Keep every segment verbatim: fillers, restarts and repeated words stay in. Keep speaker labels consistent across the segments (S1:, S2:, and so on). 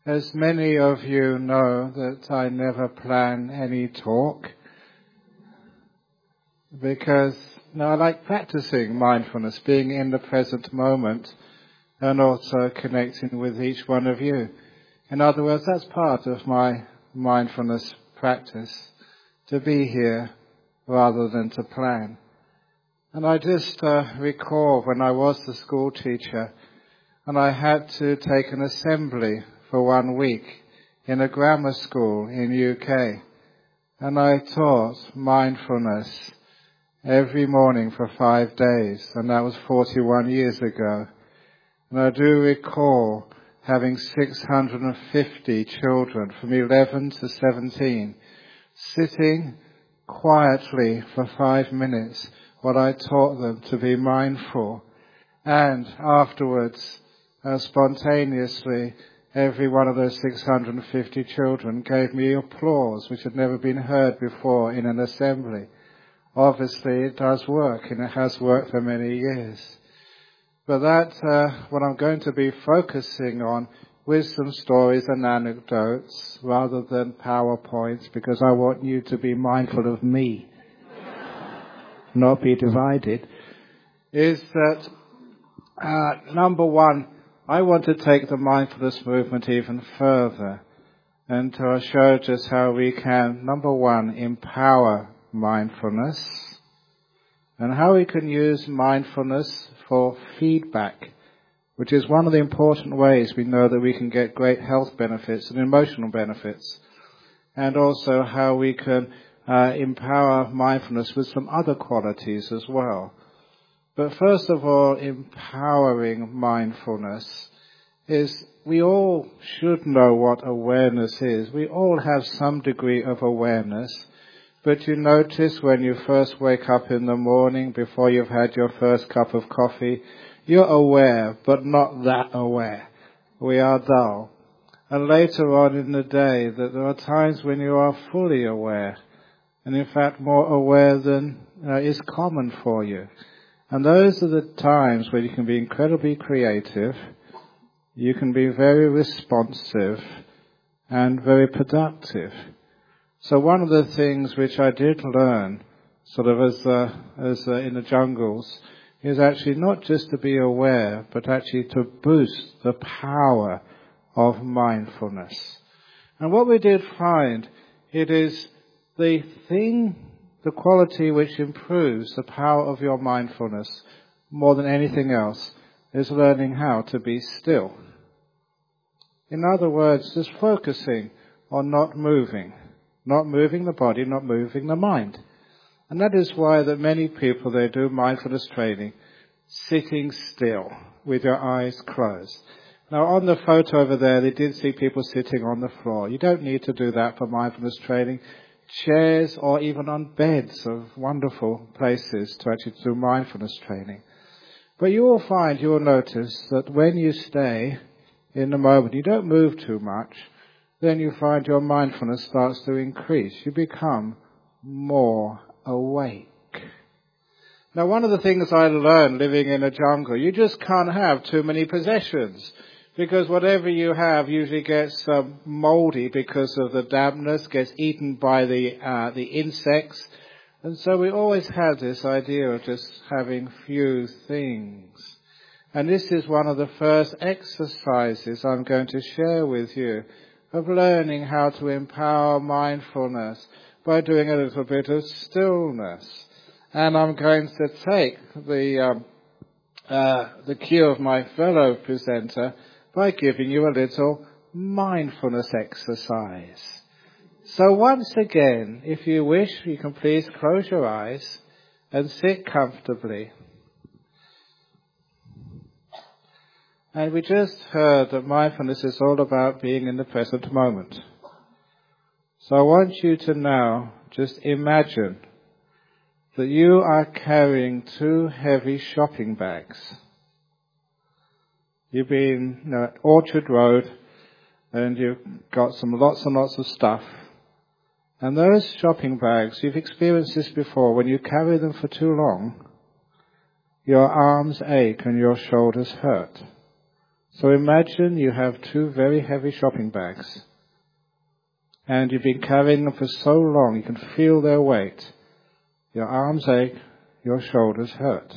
S1: As many of you know that I never plan any talk because no, I like practicing mindfulness, being in the present moment and also connecting with each one of you. In other words, that's part of my mindfulness practice, to be here rather than to plan. And I just uh, recall when I was the school teacher and I had to take an assembly for one week in a grammar school in U K. And I taught mindfulness every morning for five days, and that was forty-one years ago. And I do recall having six hundred fifty children from eleven to seventeen sitting quietly for five minutes while I taught them to be mindful. And afterwards, uh, spontaneously, every one of those six hundred fifty children gave me applause, which had never been heard before in an assembly. Obviously, it does work, and it has worked for many years. But that's uh, what I'm going to be focusing on, wisdom stories and anecdotes, rather than PowerPoints, because I want you to be mindful of me, not be divided, is that, uh, number one, I want to take the mindfulness movement even further and to show just how we can, number one, empower mindfulness and how we can use mindfulness for feedback, which is one of the important ways we know that we can get great health benefits and emotional benefits, and also how we can uh, empower mindfulness with some other qualities as well. But first of all, empowering mindfulness is we all should know what awareness is. We all have some degree of awareness, but you notice when you first wake up in the morning, before you've had your first cup of coffee, you're aware, but not that aware. We are dull. And later on in the day, that there are times when you are fully aware, and in fact more aware than uh, is common for you. And those are the times where you can be incredibly creative, you can be very responsive, and very productive. So one of the things which I did learn, sort of as uh, as uh, in the jungles, is actually not just to be aware, but actually to boost the power of mindfulness. And what we did find, it is the thing, the quality which improves the power of your mindfulness more than anything else, is learning how to be still. In other words, just focusing on not moving. Not moving the body, not moving the mind. And that is why that many people, they do mindfulness training sitting still with your eyes closed. Now on the photo over there, they did see people sitting on the floor. You don't need to do that for mindfulness training. Chairs or even on beds of wonderful places to actually do mindfulness training. But you will find, you will notice that when you stay in the moment, you don't move too much, then you find your mindfulness starts to increase. You become more awake. Now, one of the things I learned living in a jungle, you just can't have too many possessions, because whatever you have usually gets um, moldy because of the dampness, gets eaten by the uh, the insects. And so we always have this idea of just having few things. And this is one of the first exercises I'm going to share with you, of learning how to empower mindfulness by doing a little bit of stillness. And I'm going to take the um, uh, the cue of my fellow presenter by giving you a little mindfulness exercise. So once again, if you wish, you can please close your eyes and sit comfortably. And we just heard that mindfulness is all about being in the present moment. So I want you to now just imagine that you are carrying two heavy shopping bags. You've been, you know, at Orchard Road and you've got some lots and lots of stuff. And those shopping bags, you've experienced this before, when you carry them for too long, your arms ache and your shoulders hurt. So imagine you have two very heavy shopping bags, and you've been carrying them for so long you can feel their weight. Your arms ache, your shoulders hurt.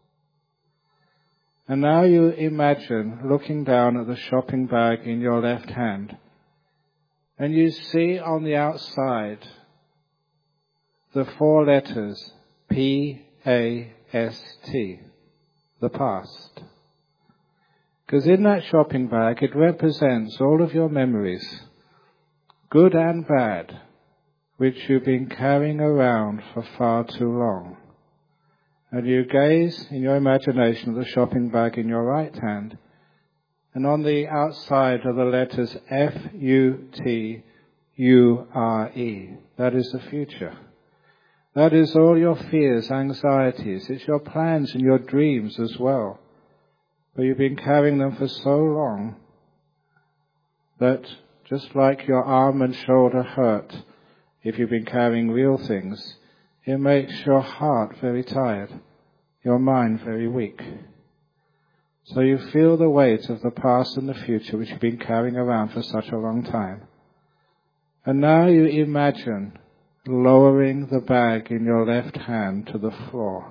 S1: And now you imagine looking down at the shopping bag in your left hand, and you see on the outside the four letters P A S T, the past. Because in that shopping bag it represents all of your memories, good and bad, which you've been carrying around for far too long. And you gaze in your imagination at the shopping bag in your right hand, and on the outside are the letters F U T U R E. That is the future. That is all your fears, anxieties. It's your plans and your dreams as well. But you've been carrying them for so long that just like your arm and shoulder hurt, if you've been carrying real things, it makes your heart very tired, your mind very weak. So you feel the weight of the past and the future which you've been carrying around for such a long time. And now you imagine lowering the bag in your left hand to the floor.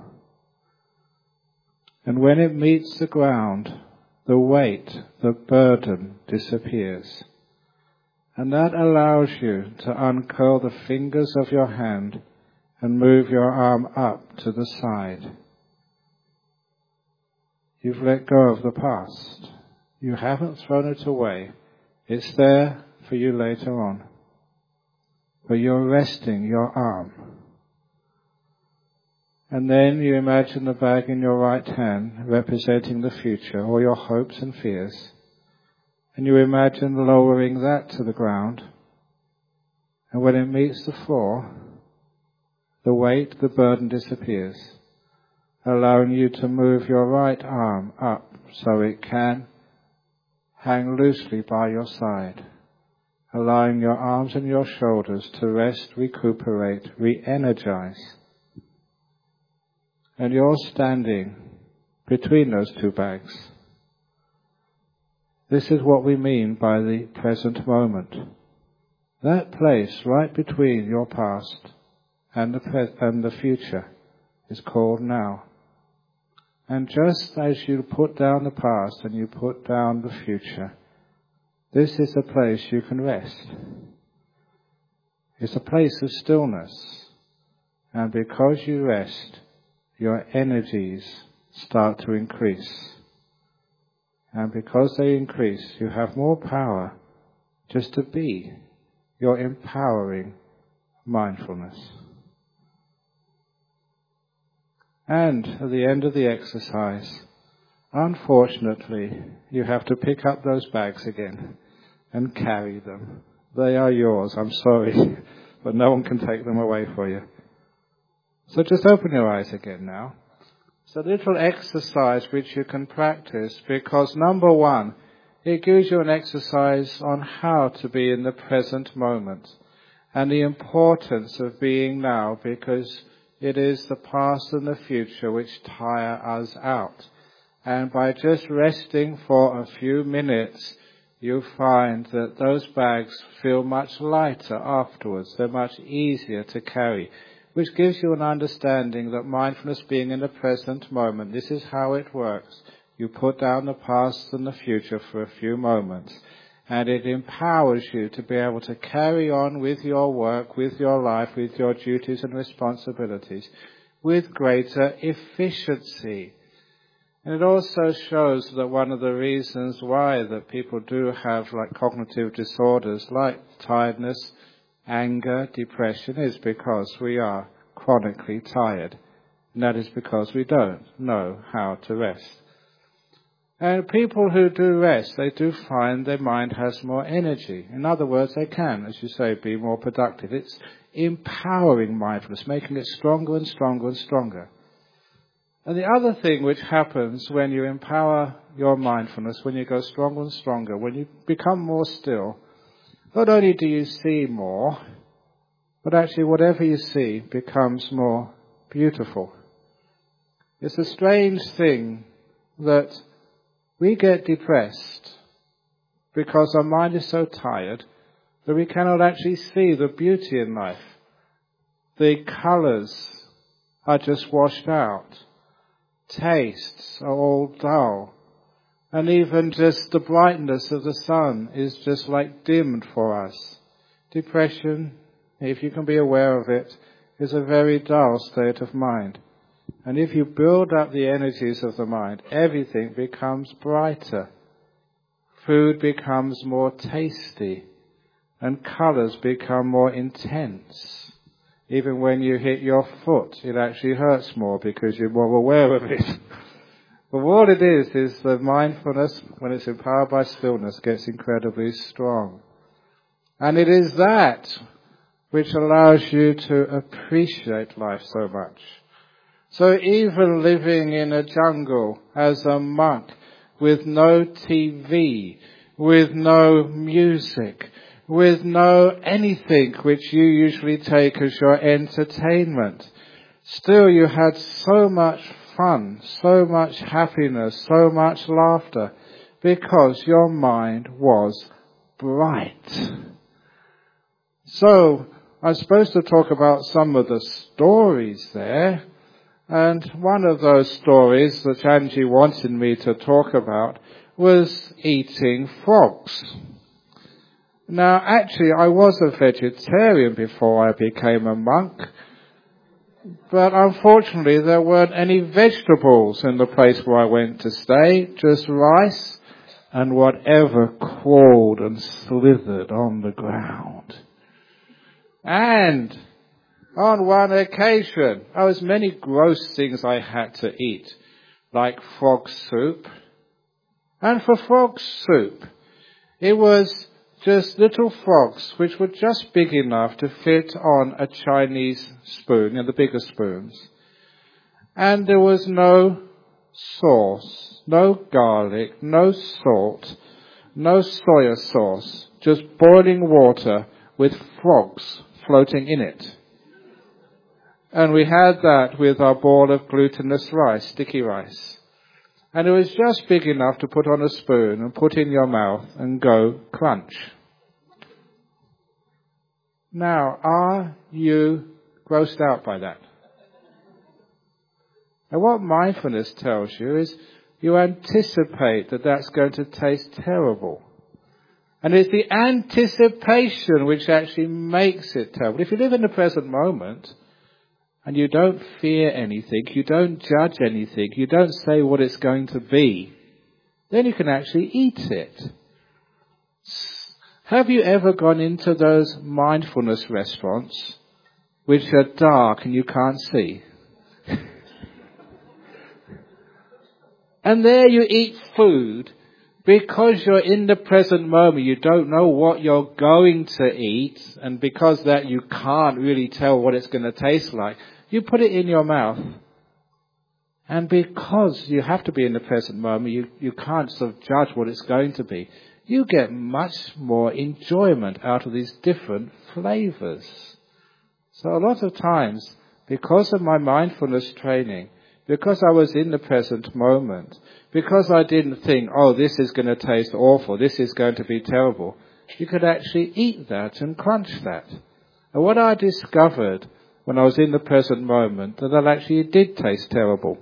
S1: And when it meets the ground, the weight, the burden disappears. And that allows you to uncurl the fingers of your hand and move your arm up to the side. You've let go of the past. You haven't thrown it away. It's there for you later on. But you're resting your arm. And then you imagine the bag in your right hand representing the future, all your hopes and fears. And you imagine lowering that to the ground. And when it meets the floor, the weight, the burden disappears, allowing you to move your right arm up so it can hang loosely by your side, allowing your arms and your shoulders to rest, recuperate, re-energize. And you're standing between those two bags. This is what we mean by the present moment. That place right between your past and the, pre- and the future is called now. And just as you put down the past and you put down the future, this is a place you can rest. It's a place of stillness. And because you rest, your energies start to increase. And because they increase, you have more power just to be. You're empowering mindfulness. And at the end of the exercise, unfortunately, you have to pick up those bags again and carry them. They are yours, I'm sorry, but no one can take them away for you. So just open your eyes again now. It's a little exercise which you can practice because, number one, it gives you an exercise on how to be in the present moment and the importance of being now, because it is the past and the future which tire us out. And by just resting for a few minutes, you find that those bags feel much lighter afterwards. They're much easier to carry, which gives you an understanding that mindfulness, being in the present moment, this is how it works. You put down the past and the future for a few moments, and it empowers you to be able to carry on with your work, with your life, with your duties and responsibilities, with greater efficiency. And it also shows that one of the reasons why that people do have like cognitive disorders like tiredness, anger, depression, is because we are chronically tired. And that is because we don't know how to rest. And people who do rest, they do find their mind has more energy. In other words, they can, as you say, be more productive. It's empowering mindfulness, making it stronger and stronger and stronger. And the other thing which happens when you empower your mindfulness, when you go stronger and stronger, when you become more still, not only do you see more, but actually whatever you see becomes more beautiful. It's a strange thing that We get depressed because our mind is so tired that we cannot actually see the beauty in life. The colours are just washed out. Tastes are all dull. And even just the brightness of the sun is just like dimmed for us. Depression, if you can be aware of it, is a very dull state of mind. And if you build up the energies of the mind, everything becomes brighter. Food becomes more tasty. And colours become more intense. Even when you hit your foot, it actually hurts more because you're more aware of it. But what it is, is that mindfulness, when it's empowered by stillness, gets incredibly strong. And it is that which allows you to appreciate life so much. So even living in a jungle as a monk, with no T V, with no music, with no anything which you usually take as your entertainment, still you had so much fun, so much happiness, so much laughter, because your mind was bright. So, I'm supposed to talk about some of the stories there, and one of those stories that Angie wanted me to talk about was eating frogs. Now, actually, I was a vegetarian before I became a monk, but unfortunately there weren't any vegetables in the place where I went to stay, just rice and whatever crawled and slithered on the ground. And on one occasion, there was many gross things I had to eat, like frog soup. And for frog soup, it was just little frogs which were just big enough to fit on a Chinese spoon, you know, the bigger spoons. And there was no sauce, no garlic, no salt, no soya sauce, just boiling water with frogs floating in it. And we had that with our ball of glutinous rice, sticky rice. And it was just big enough to put on a spoon and put in your mouth and go crunch. Now, are you grossed out by that? And what mindfulness tells you is you anticipate that that's going to taste terrible. And it's the anticipation which actually makes it terrible. If you live in the present moment and you don't fear anything, you don't judge anything, you don't say what it's going to be, then you can actually eat it. Have you ever gone into those mindfulness restaurants which are dark and you can't see? And there you eat food because you're in the present moment, you don't know what you're going to eat, and because that you can't really tell what it's going to taste like, you put it in your mouth. And because you have to be in the present moment, you, you can't sort of judge what it's going to be. You get much more enjoyment out of these different flavors. So a lot of times, because of my mindfulness training, because I was in the present moment, because I didn't think, oh, this is going to taste awful, this is going to be terrible, you could actually eat that and crunch that. And what I discovered when I was in the present moment, that it actually did taste terrible.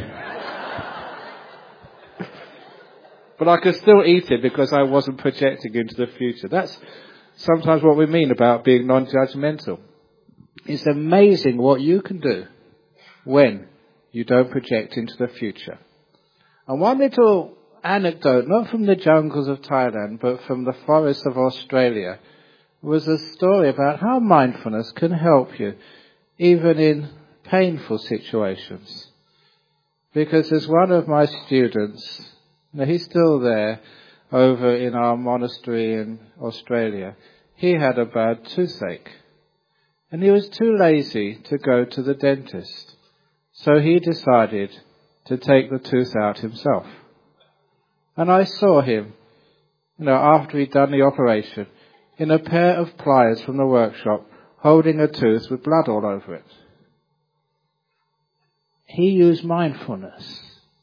S1: But I could still eat it because I wasn't projecting into the future. That's sometimes what we mean about being non-judgmental. It's amazing what you can do when you don't project into the future. And one little anecdote, not from the jungles of Thailand, but from the forests of Australia, was a story about how mindfulness can help you, even in painful situations. Because as one of my students, now he's still there over in our monastery in Australia, he had a bad toothache. And he was too lazy to go to the dentist. So he decided to take the tooth out himself. And I saw him, you know, after he'd done the operation, in a pair of pliers from the workshop, holding a tooth with blood all over it. He used mindfulness.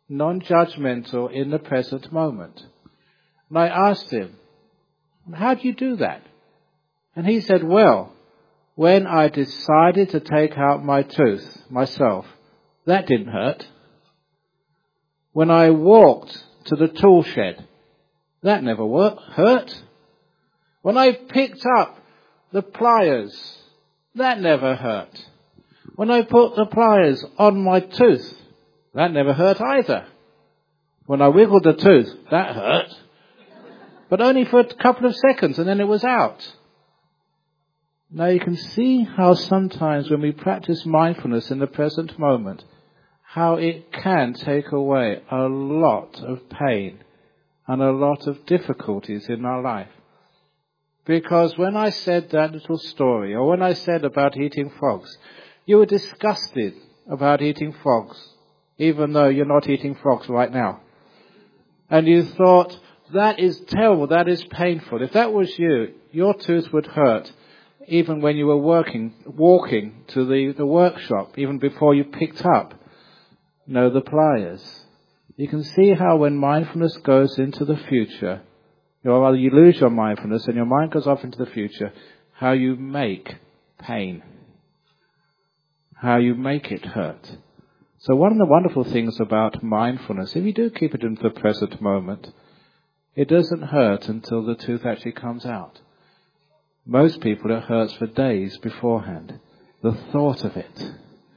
S1: non-judgmental in the present moment. And I asked him, how do you do that? And he said, well, when I decided to take out my tooth myself, that didn't hurt. When I walked to the tool shed, that never worked, hurt. When I picked up the pliers, that never hurt. When I put the pliers on my tooth, that never hurt either. When I wiggled the tooth, that hurt. But only for a couple of seconds, and then it was out. Now you can see how sometimes when we practice mindfulness in the present moment, how it can take away a lot of pain and a lot of difficulties in our life. Because when I said that little story, or when I said about eating frogs, you were disgusted about eating frogs, even though you're not eating frogs right now. And you thought, that is terrible, that is painful. If that was you, your tooth would hurt even when you were working, walking to the, the workshop, even before you picked up, you know, the pliers. You can see how when mindfulness goes into the future, or rather you lose your mindfulness and your mind goes off into the future, how you make pain, how you make it hurt. So one of the wonderful things about mindfulness, if you do keep it in the present moment, it doesn't hurt until the tooth actually comes out. Most people, it hurts for days beforehand, the thought of it.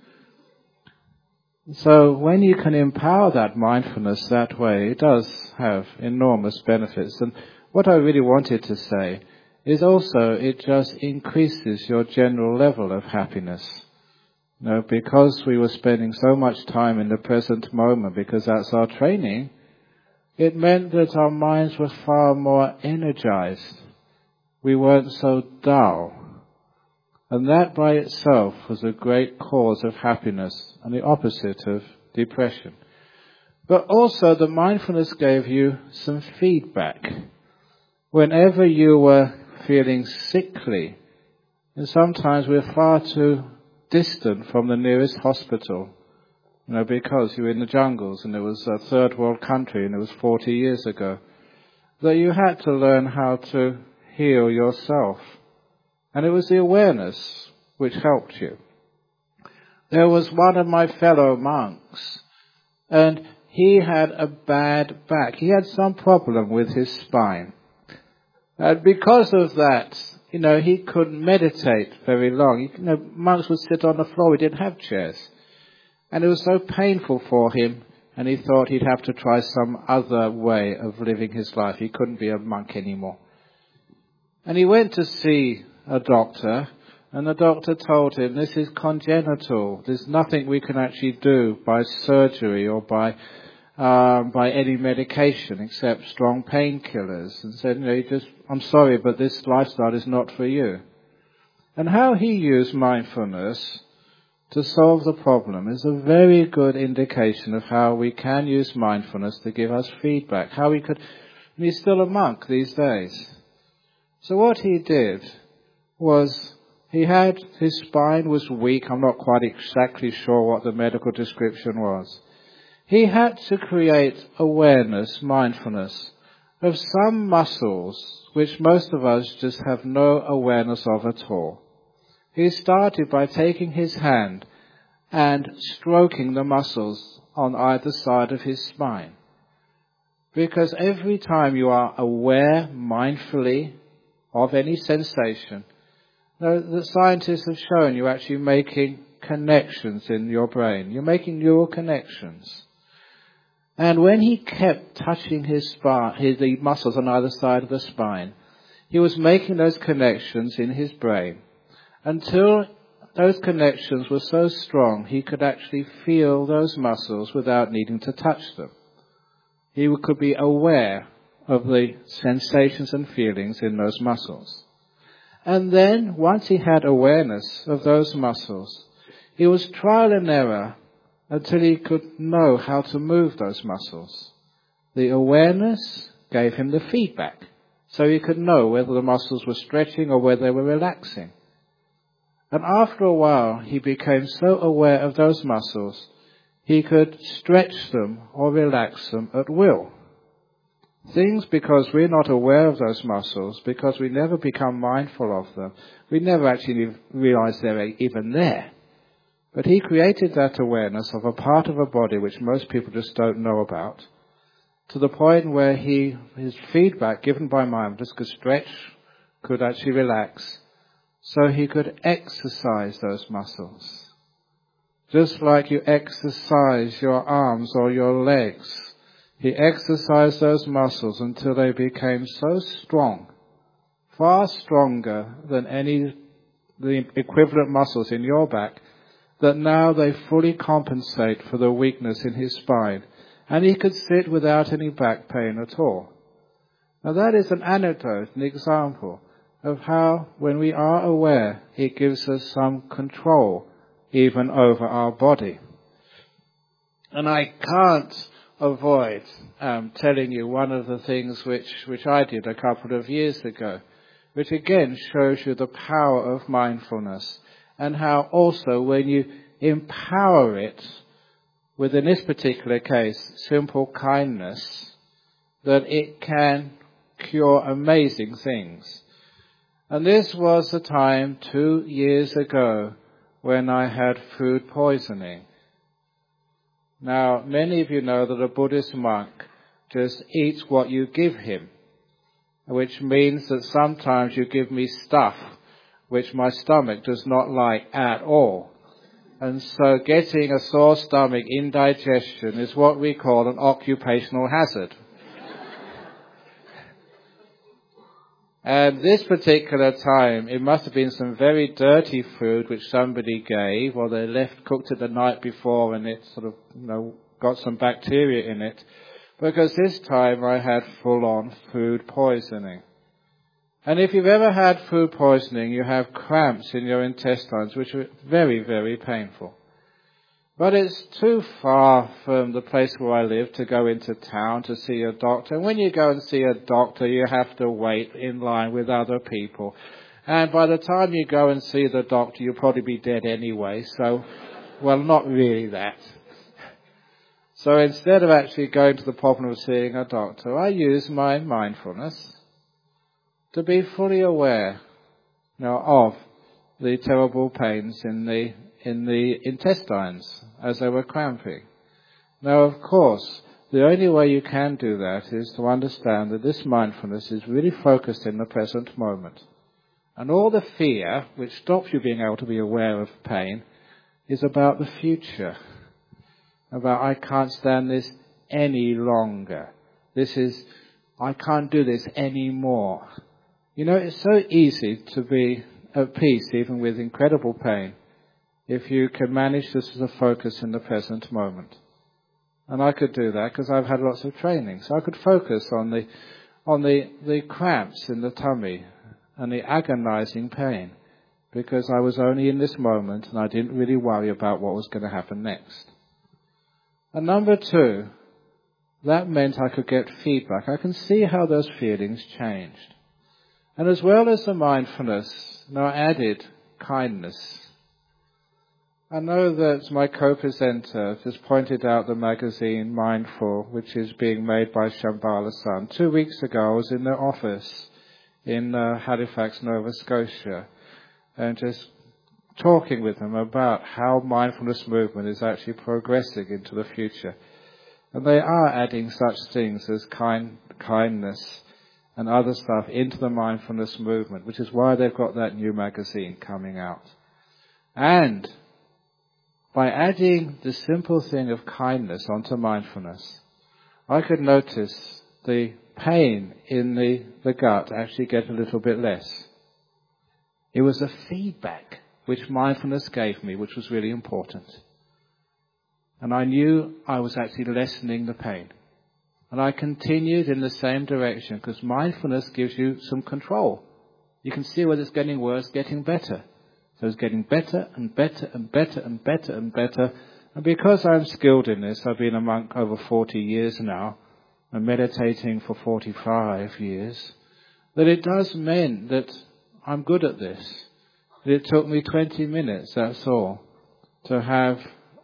S1: So when you can empower that mindfulness that way, it does have enormous benefits. And what I really wanted to say is also it just increases your general level of happiness. You know, because we were spending so much time in the present moment, because that's our training, it meant that our minds were far more energized. We weren't so dull. And that by itself was a great cause of happiness and the opposite of depression. But also the mindfulness gave you some feedback. Whenever you were feeling sickly, and sometimes we're far too distant from the nearest hospital, you know, because you were in the jungles and it was a third world country and it was forty years ago, that you had to learn how to heal yourself. And it was the awareness which helped you. There was one of my fellow monks, and he had a bad back. He had some problem with his spine. And because of that, you know, he couldn't meditate very long. You know, monks would sit on the floor. We didn't have chairs. And it was so painful for him, and he thought he'd have to try some other way of living his life. He couldn't be a monk anymore. And he went to see a doctor, and the doctor told him, this is congenital. There's nothing we can actually do by surgery or by um, by any medication except strong painkillers. And said, you know, you just, I'm sorry, but this lifestyle is not for you. And how he used mindfulness to solve the problem is a very good indication of how we can use mindfulness to give us feedback. How we could, and he's still a monk these days. So what he did was, he had, his spine was weak. I'm not quite exactly sure what the medical description was. He had to create awareness, mindfulness, of some muscles which most of us just have no awareness of at all. He started by taking his hand and stroking the muscles on either side of his spine. Because every time you are aware mindfully of any sensation, the scientists have shown you're actually making connections in your brain. You're making neural connections. And when he kept touching his spine, his, the muscles on either side of the spine, he was making those connections in his brain until those connections were so strong he could actually feel those muscles without needing to touch them. He could be aware of the sensations and feelings in those muscles. And then, once he had awareness of those muscles, it was trial and error until he could know how to move those muscles. The awareness gave him the feedback, so he could know whether the muscles were stretching or whether they were relaxing. And after a while, he became so aware of those muscles, he could stretch them or relax them at will. Things, because we're not aware of those muscles, because we never become mindful of them, we never actually realize they're even there. But he created that awareness of a part of a body which most people just don't know about, to the point where he, his feedback given by mindfulness could stretch, could actually relax, so he could exercise those muscles. Just like you exercise your arms or your legs, he exercised those muscles until they became so strong, far stronger than any the equivalent muscles in your back, that now they fully compensate for the weakness in his spine, and he could sit without any back pain at all. Now that is an anecdote, an example of how, when we are aware, it gives us some control even over our body. And I can't avoid um, telling you one of the things which, which I did a couple of years ago, which again shows you the power of mindfulness, and how also when you empower it with, in this particular case, simple kindness, that it can cure amazing things. And this was the time two years ago when I had food poisoning. Now, many of you know that a Buddhist monk just eats what you give him, which means that sometimes you give me stuff which my stomach does not like at all. And so getting a sore stomach, indigestion, is what we call an occupational hazard. And this particular time, it must have been some very dirty food which somebody gave, or they left cooked it the night before and it sort of, you know, got some bacteria in it. Because this time I had full-on food poisoning. And if you've ever had food poisoning, you have cramps in your intestines, which are very, very painful. But it's too far from the place where I live to go into town to see a doctor. And when you go and see a doctor, you have to wait in line with other people. And by the time you go and see the doctor, you'll probably be dead anyway. So, well, not really that. So instead of actually going to the problem of seeing a doctor, I use my mindfulness to be fully aware now of the terrible pains in the in the intestines as they were cramping. Now, of course, the only way you can do that is to understand that this mindfulness is really focused in the present moment. And all the fear which stops you being able to be aware of pain is about the future. About, I can't stand this any longer. This is, I can't do this anymore. You know, it's so easy to be at peace even with incredible pain if you can manage this as a focus in the present moment. And I could do that because I've had lots of training. So I could focus on the on the, the cramps in the tummy and the agonizing pain, because I was only in this moment and I didn't really worry about what was going to happen next. And number two, that meant I could get feedback. I can see how those feelings changed. And as well as the mindfulness, now added kindness. I know that my co-presenter just pointed out the magazine Mindful, which is being made by Shambhala Sun. Two weeks ago, I was in their office in uh, Halifax, Nova Scotia, and just talking with them about how mindfulness movement is actually progressing into the future. And they are adding such things as kind, kindness and other stuff into the mindfulness movement, which is why they've got that new magazine coming out. And by adding the simple thing of kindness onto mindfulness, I could notice the pain in the, the gut actually get a little bit less. It was a feedback which mindfulness gave me, which was really important. And I knew I was actually lessening the pain. And I continued in the same direction, because mindfulness gives you some control. You can see whether it's getting worse, getting better. So it's getting better and better and better and better and better. And because I'm skilled in this, I've been a monk over forty years now, and meditating for forty-five years, that it does mean that I'm good at this. It took me twenty minutes, that's all, to have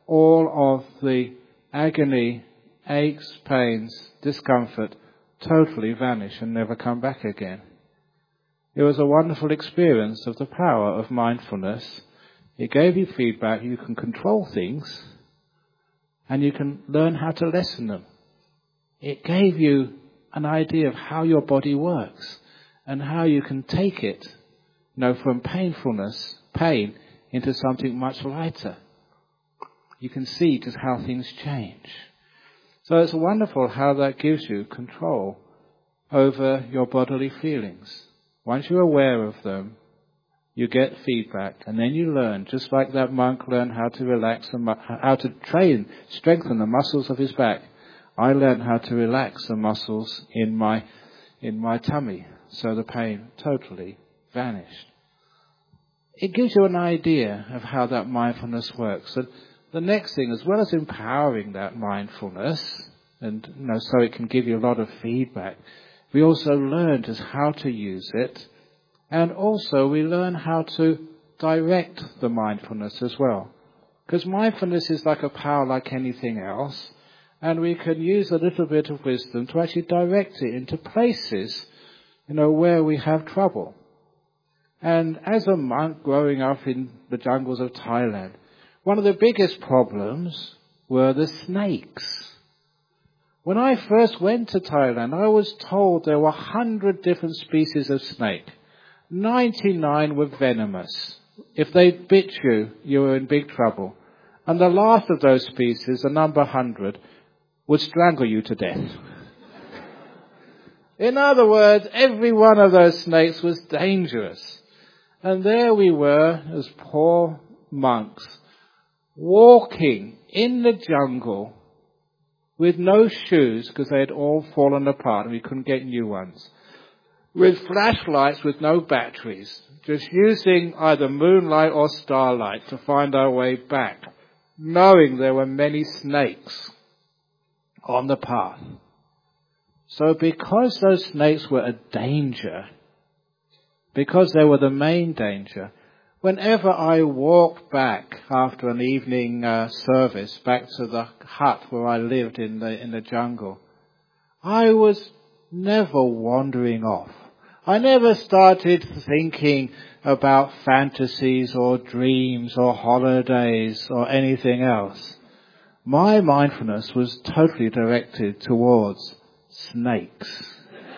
S1: all of the agony, aches, pains, discomfort totally vanish and never come back again. It was a wonderful experience of the power of mindfulness. It gave you feedback. You can control things and you can learn how to lessen them. It gave you an idea of how your body works and how you can take it, you know, from painfulness, pain, into something much lighter. You can see just how things change. So it's wonderful how that gives you control over your bodily feelings. Once you're aware of them, you get feedback, and then you learn, just like that monk learned how to relax and how to train, strengthen the muscles of his back. I learned how to relax the muscles in my in my tummy, so the pain totally vanished. It gives you an idea of how that mindfulness works. And the next thing, as well as empowering that mindfulness, and you know, so it can give you a lot of feedback, we also learn just how to use it, and also we learn how to direct the mindfulness as well. Because mindfulness is like a power like anything else, and we can use a little bit of wisdom to actually direct it into places, you know, where we have trouble. And as a monk growing up in the jungles of Thailand, one of the biggest problems were the snakes. When I first went to Thailand, I was told there were one hundred different species of snake. ninety-nine were venomous. If they bit you, you were in big trouble. And the last of those species, the number one hundred, would strangle you to death. In other words, every one of those snakes was dangerous. And there we were, as poor monks, walking in the jungle with no shoes because they had all fallen apart and we couldn't get new ones, with flashlights with no batteries, just using either moonlight or starlight to find our way back, knowing there were many snakes on the path. So because those snakes were a danger, because they were the main danger, whenever I walked back after an evening uh, service back to the hut where I lived in the in the jungle, I was never wandering off. I never started thinking about fantasies or dreams or holidays or anything else. My mindfulness was totally directed towards snakes.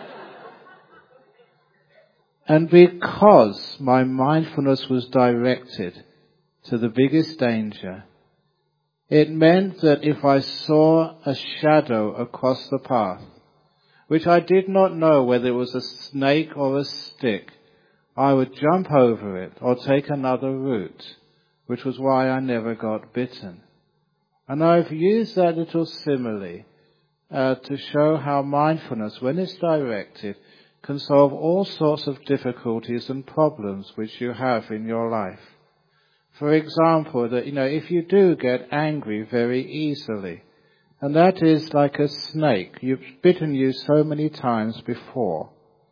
S1: And because my mindfulness was directed to the biggest danger, it meant that if I saw a shadow across the path, which I did not know whether it was a snake or a stick, I would jump over it or take another route, which was why I never got bitten. And I've used that little simile uh, to show how mindfulness, when it's directed, can solve all sorts of difficulties and problems which you have in your life. For example, that, you know, if you do get angry very easily, and that is like a snake, you've bitten you so many times before.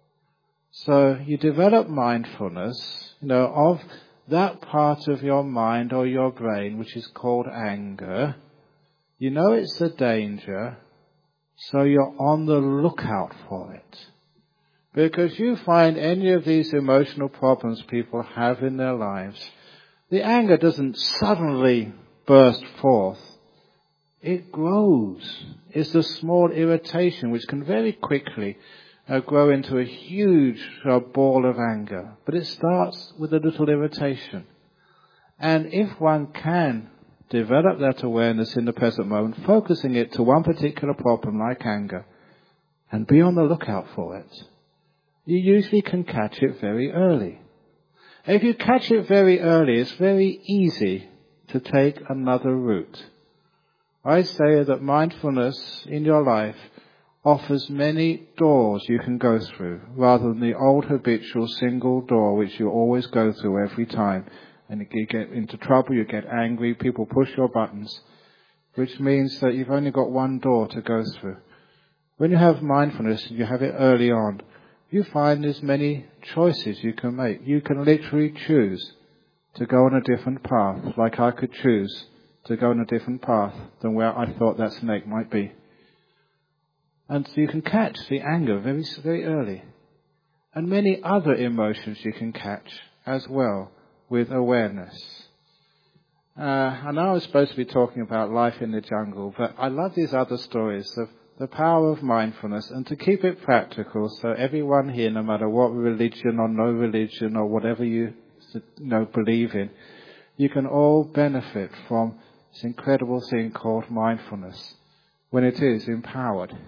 S1: So you develop mindfulness, you know, of that part of your mind or your brain which is called anger. You know it's a danger, so you're on the lookout for it. Because you find any of these emotional problems people have in their lives, the anger doesn't suddenly burst forth. It grows. It's a small irritation which can very quickly uh, grow into a huge uh, ball of anger. But it starts with a little irritation. And if one can develop that awareness in the present moment, focusing it to one particular problem like anger, and be on the lookout for it, you usually can catch it very early. If you catch it very early, it's very easy to take another route. I say that mindfulness in your life offers many doors you can go through, rather than the old habitual single door which you always go through every time. And you get into trouble, you get angry, people push your buttons, which means that you've only got one door to go through. When you have mindfulness, you have it early on, you find there's many choices you can make. You can literally choose to go on a different path, like I could choose to go on a different path than where I thought that snake might be. And so you can catch the anger very, very early. And many other emotions you can catch as well with awareness. Uh, I know I was supposed to be talking about life in the jungle, but I love these other stories of the power of mindfulness, and to keep it practical so everyone here, no matter what religion or no religion or whatever you, you know, believe in, you can all benefit from this incredible thing called mindfulness when it is empowered.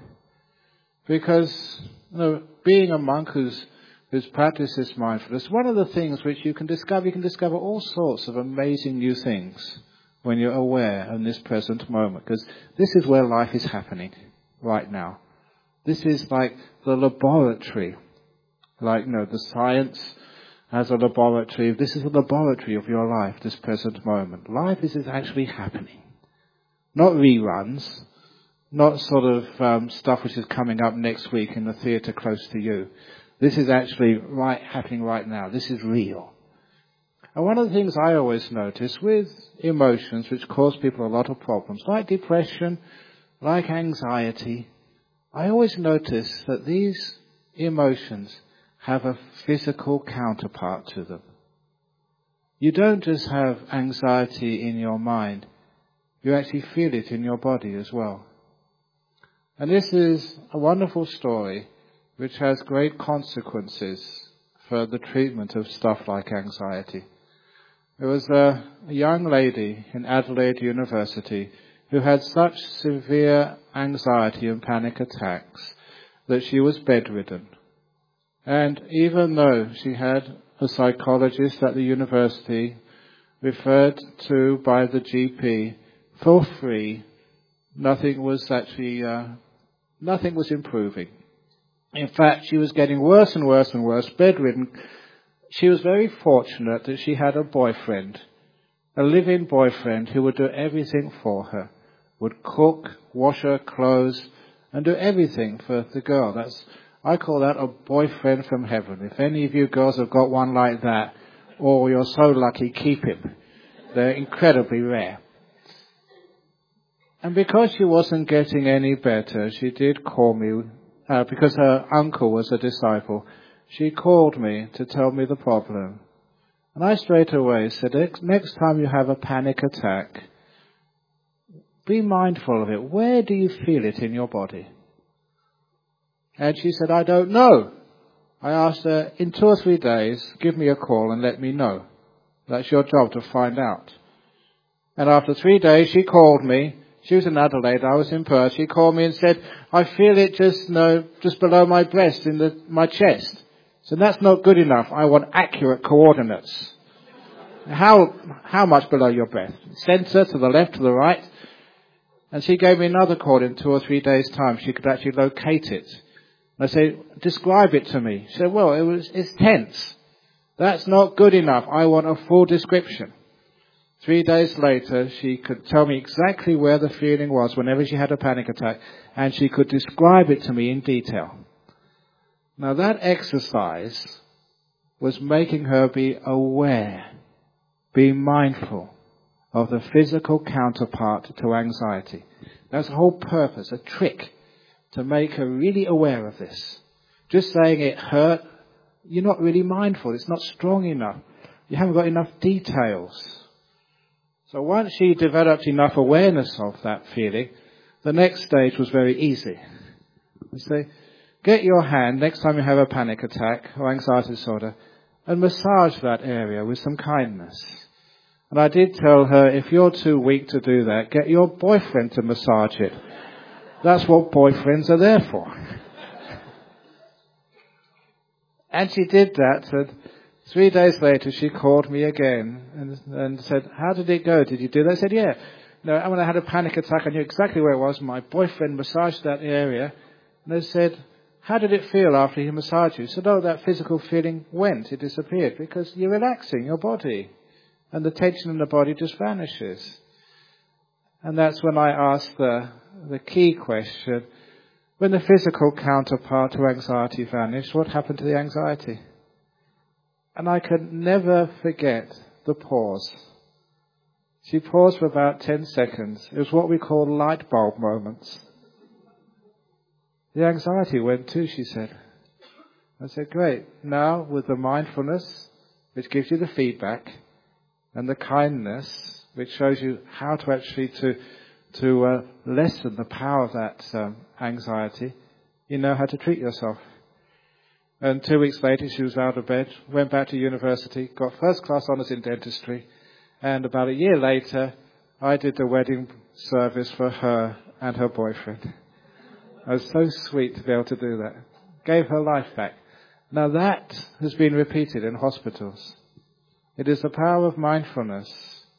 S1: Because, you know, being a monk who's who's practices mindfulness, one of the things which you can discover, you can discover all sorts of amazing new things when you're aware in this present moment, because this is where life is happening right now. This is like the laboratory, like, you know, the science has a laboratory. This is a laboratory of your life, this present moment. Life is, is actually happening. Not reruns, not sort of um, stuff which is coming up next week in the theatre close to you. This is actually right happening right now. This is real. And one of the things I always notice with emotions which cause people a lot of problems, like depression, like anxiety, I always notice that these emotions have a physical counterpart to them. You don't just have anxiety in your mind, you actually feel it in your body as well. And this is a wonderful story which has great consequences for the treatment of stuff like anxiety. There was a, a young lady in Adelaide University who had such severe anxiety and panic attacks that she was bedridden. And even though she had a psychologist at the university referred to by the G P for free, nothing was actually, uh, nothing was improving. In fact, she was getting worse and worse and worse, bedridden. She was very fortunate that she had a boyfriend, a live-in boyfriend who would do everything for her, would cook, wash her clothes, and do everything for the girl. That's, I call that a boyfriend from heaven. If any of you girls have got one like that, or you're so lucky, keep him. They're incredibly rare. And because she wasn't getting any better, she did call me, uh, because her uncle was a disciple, she called me to tell me the problem. And I straight away said, next time you have a panic attack, be mindful of it. Where do you feel it in your body? And she said, I don't know. I asked her, in two or three days, give me a call and let me know. That's your job to find out. And after three days, she called me. She was in Adelaide, I was in Perth. She called me and said, I feel it just, no, just below my breast, in the, my chest. So that's not good enough. I want accurate coordinates. How, how much below your breast? Center, to the left, to the right? And she gave me another call in two or three days' time. She could actually locate it. I said, describe it to me. She said, well, it was, it's tense. That's not good enough. I want a full description. Three days later, she could tell me exactly where the feeling was whenever she had a panic attack, and she could describe it to me in detail. Now that exercise was making her be aware, be mindful of the physical counterpart to anxiety. That's the whole purpose, a trick to make her really aware of this. Just saying it hurt, you're not really mindful. It's not strong enough. You haven't got enough details. So once she developed enough awareness of that feeling, the next stage was very easy. You say, get your hand next time you have a panic attack or anxiety disorder and massage that area with some kindness. And I did tell her, if you're too weak to do that, get your boyfriend to massage it. That's what boyfriends are there for. And she did that. And three days later, she called me again and, and said, how did it go? Did you do that? I said, yeah. No, when I had a panic attack, I knew exactly where it was. My boyfriend massaged that area. And they said, how did it feel after he massaged you? I said, oh, that physical feeling went. It disappeared because you're relaxing your body. And the tension in the body just vanishes. And that's when I asked the, the key question, when the physical counterpart to anxiety vanished, what happened to the anxiety? And I could never forget the pause. She paused for about ten seconds. It was what we call light bulb moments. The anxiety went too, she said. I said, great. Now with the mindfulness, which gives you the feedback, and the kindness, which shows you how to actually to to uh, lessen the power of that um, anxiety, you know how to treat yourself. And two weeks later, she was out of bed, went back to university, got first class honours in dentistry, and about a year later, I did the wedding service for her and her boyfriend. It was so sweet to be able to do that. Gave her life back. Now that has been repeated in hospitals. It is the power of mindfulness.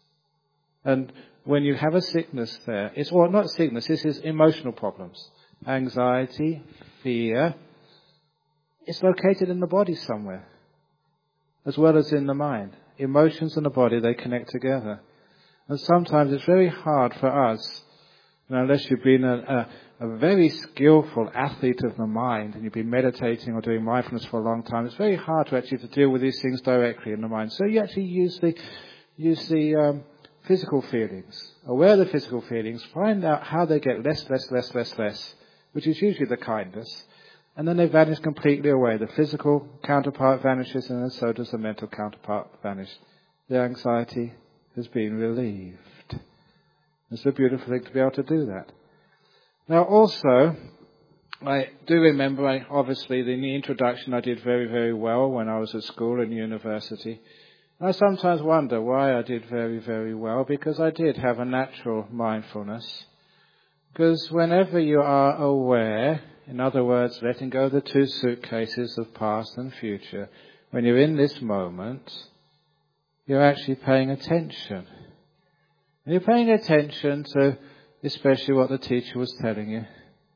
S1: And when you have a sickness there, it's well, not sickness, this is emotional problems. Anxiety, fear. It's located in the body somewhere, as well as in the mind. Emotions and the body, they connect together. And sometimes it's very hard for us, you know, unless you've been a, a, a very skillful athlete of the mind and you've been meditating or doing mindfulness for a long time, it's very hard to actually to deal with these things directly in the mind. So you actually use the, use the um, physical feelings. Aware of the physical feelings, find out how they get less, less, less, less, less, which is usually the kindness. And then they vanish completely away. The physical counterpart vanishes, and then so does the mental counterpart vanish. The anxiety has been relieved. It's a beautiful thing to be able to do that. Now also, I do remember, I, obviously, in the introduction I did very, very well when I was at school and university. I sometimes wonder why I did very, very well, because I did have a natural mindfulness. Because whenever you are aware, in other words, letting go of the two suitcases of past and future, when you're in this moment, you're actually paying attention. And you're paying attention to especially what the teacher was telling you.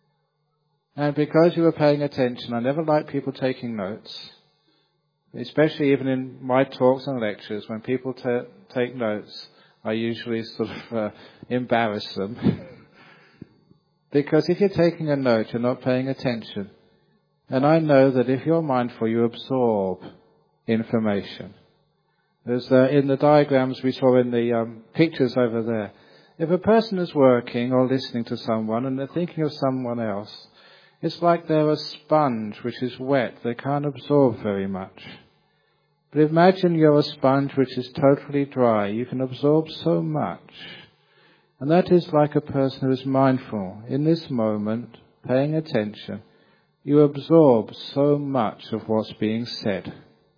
S1: And because you were paying attention, I never like people taking notes. Especially even in my talks and lectures, when people t- take notes, I usually sort of uh, embarrass them. Because if you're taking a note, you're not paying attention. And I know that if you're mindful, you absorb information. There's uh, in the diagrams we saw in the um, pictures over there. If a person is working or listening to someone and they're thinking of someone else, it's like they're a sponge which is wet. They can't absorb very much. But imagine you're a sponge which is totally dry. You can absorb so much. And that is like a person who is mindful. In this moment, paying attention, you absorb so much of what's being said.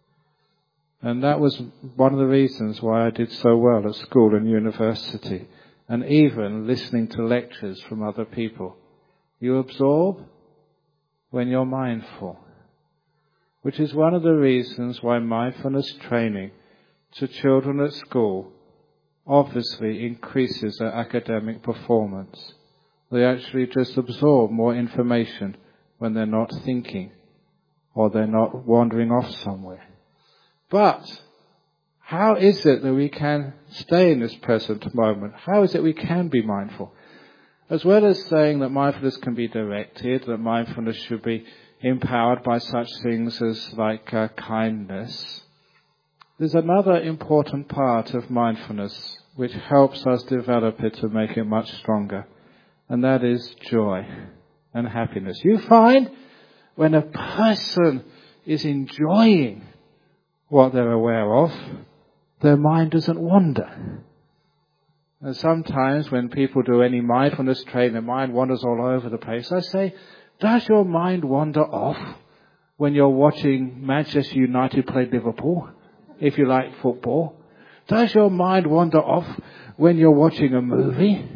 S1: And that was one of the reasons why I did so well at school and university, and even listening to lectures from other people. You absorb when you're mindful, which is one of the reasons why mindfulness training to children at school obviously increases their academic performance. They actually just absorb more information when they're not thinking or they're not wandering off somewhere. But how is it that we can stay in this present moment? How is it we can be mindful? As well as saying that mindfulness can be directed, that mindfulness should be empowered by such things as like uh, kindness, there's another important part of mindfulness which helps us develop it to make it much stronger, and that is joy and happiness. You find when a person is enjoying what they're aware of, their mind doesn't wander. And sometimes when people do any mindfulness training, their mind wanders all over the place. I say, does your mind wander off when you're watching Manchester United play Liverpool? If you like football, does your mind wander off when you're watching a movie?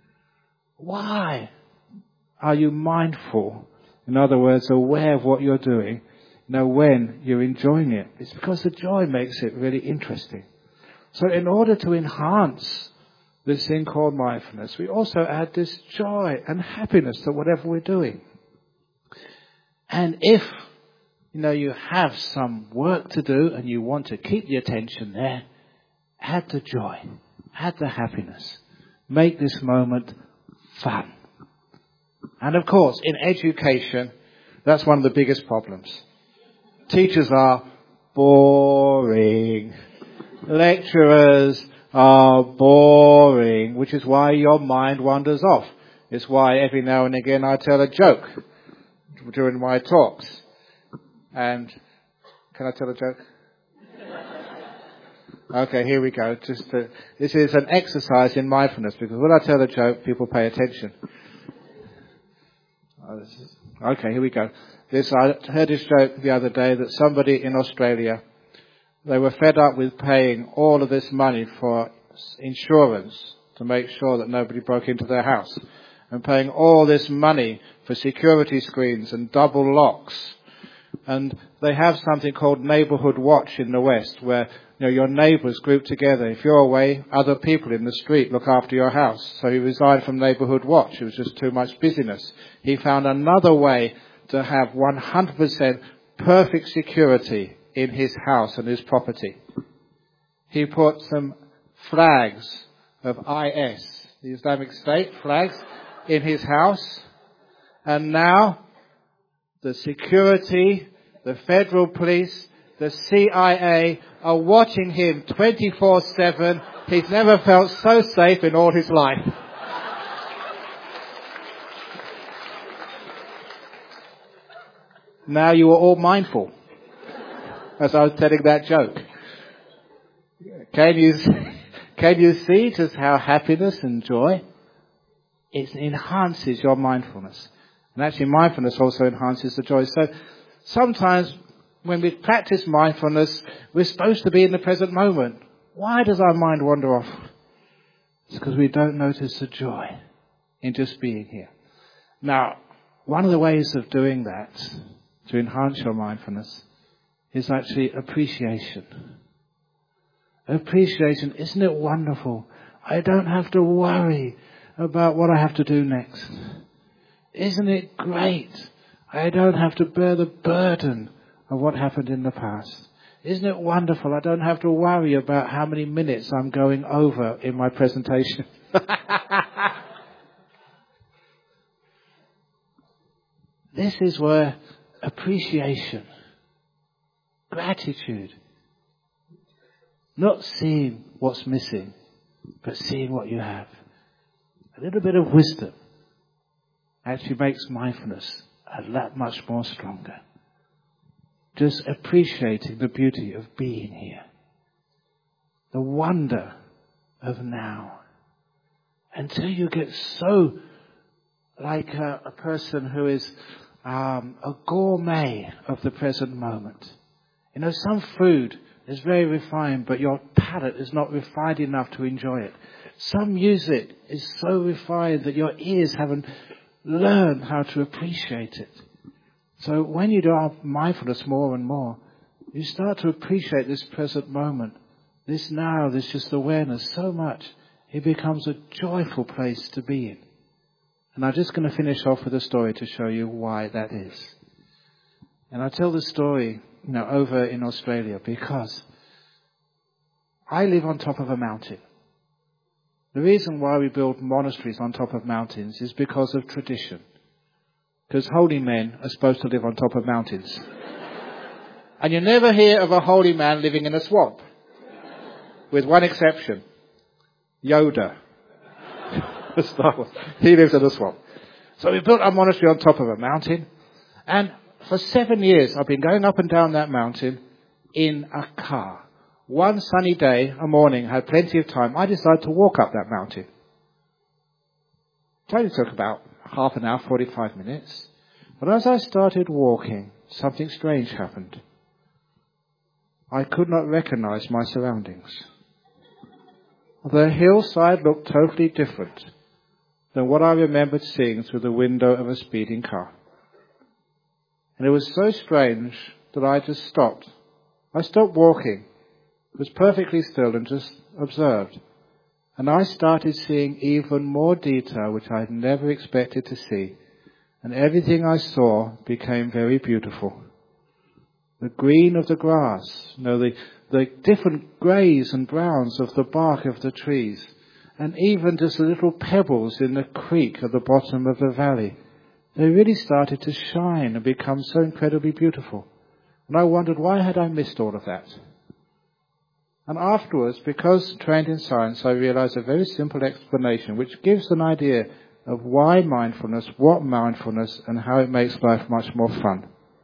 S1: Why are you mindful? In other words, aware of what you're doing, know when you're enjoying it. It's because the joy makes it really interesting. So in order to enhance this thing called mindfulness, we also add this joy and happiness to whatever we're doing. And if you know, you have some work to do and you want to keep the attention there, add the joy, add the happiness. Make this moment fun. And of course, in education, that's one of the biggest problems. Teachers are boring. Lecturers are boring. which is why your mind wanders off. It's why every now and again I tell a joke during my talks. And can I tell a joke? Okay, here we go. Just to, this is an exercise in mindfulness, because when I tell a joke, people pay attention. Oh, this is, okay, here we go. This I heard this joke the other day that somebody in Australia, they were fed up with paying all of this money for insurance to make sure that nobody broke into their house, and paying all this money for security screens and double locks. And they have something called Neighbourhood Watch in the West, where you know, your neighbours group together. If you're away, other people in the street look after your house. So he resigned from Neighbourhood Watch. It was just too much busyness. He found another way to have one hundred percent perfect security in his house and his property. He put some flags of I S, the Islamic State flags, in his house. And now the security, the federal police, the C I A are watching him twenty-four seven. He's never felt so safe in all his life. Now you are all mindful as I was telling that joke. Can you, can you see just how happiness and joy, it enhances your mindfulness. And actually mindfulness also enhances the joy. So sometimes when we practice mindfulness, we're supposed to be in the present moment. Why does our mind wander off? It's because we don't notice the joy in just being here. Now, one of the ways of doing that, to enhance your mindfulness, is actually appreciation. Appreciation, isn't it wonderful? I don't have to worry about what I have to do next. Isn't it great? I don't have to bear the burden of what happened in the past. Isn't it wonderful? I don't have to worry about how many minutes I'm going over in my presentation. This is where appreciation, gratitude, not seeing what's missing, but seeing what you have. A little bit of wisdom actually makes mindfulness a lot much more stronger. Just appreciating the beauty of being here. The wonder of now. Until you get so like a, a person who is um, a gourmet of the present moment. You know, some food is very refined, but your palate is not refined enough to enjoy it. Some music is so refined that your ears haven't learned how to appreciate it. So when you do mindfulness more and more, you start to appreciate this present moment, this now, this just awareness so much. It becomes a joyful place to be in. And I'm just going to finish off with a story to show you why that is. And I tell the story, you know, over in Australia because I live on top of a mountain. The reason why we build monasteries on top of mountains is because of tradition. Because holy men are supposed to live on top of mountains. And you never hear of a holy man living in a swamp. With one exception. Yoda. Star Wars. He lives in a swamp. So we built our monastery on top of a mountain. And for seven years I've been going up and down that mountain in a car. One sunny day, a morning, I had plenty of time. I decided to walk up that mountain. It only took about half an hour, forty-five minutes. But as I started walking, something strange happened. I could not recognize my surroundings. The hillside looked totally different than what I remembered seeing through the window of a speeding car. And it was so strange that I just stopped. I stopped walking, was perfectly still and just observed. And I started seeing even more detail which I had never expected to see. And everything I saw became very beautiful. The green of the grass, you know, the, the different greys and browns of the bark of the trees, and even just the little pebbles in the creek at the bottom of the valley. They really started to shine and become so incredibly beautiful. And I wondered, why had I missed all of that? And afterwards, because trained in science, I realized a very simple explanation which gives an idea of why mindfulness, what mindfulness, and how it makes life much more fun.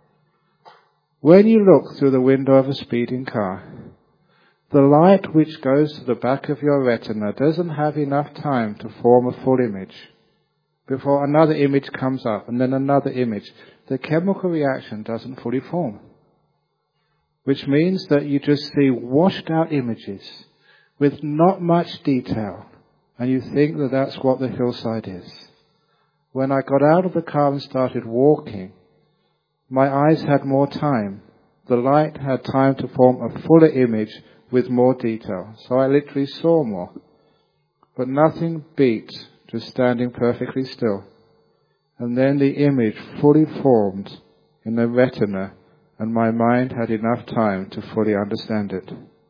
S1: When you look through the window of a speeding car, the light which goes to the back of your retina doesn't have enough time to form a full image before another image comes up and then another image. The chemical reaction doesn't fully form, which means that you just see washed out images with not much detail, and you think that that's what the hillside is. When I got out of the car and started walking, my eyes had more time. The light had time to form a fuller image with more detail, so I literally saw more. But nothing beat just standing perfectly still, and then the image fully formed in the retina, and my mind had enough time to fully understand it.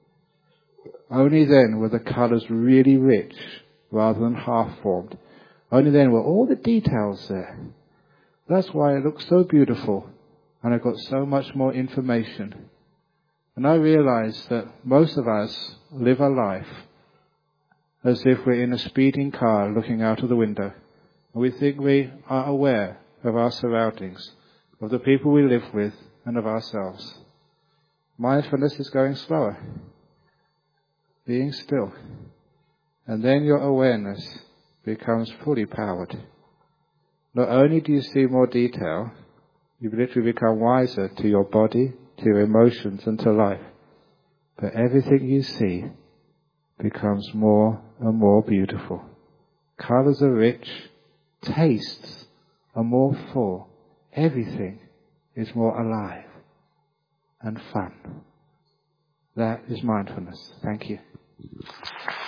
S1: Only then were the colours really rich, rather than half-formed. Only then were all the details there. That's why it looks so beautiful, and I got so much more information. And I realized that most of us live a life as if we're in a speeding car looking out of the window. And we think we are aware of our surroundings, of the people we live with, and of ourselves. Mindfulness is going slower, being still. And then your awareness becomes fully powered. Not only do you see more detail, you literally become wiser to your body, to your emotions, and to life. But everything you see becomes more and more beautiful. Colors are rich, tastes are more full, everything is more alive and fun. That is mindfulness. Thank you.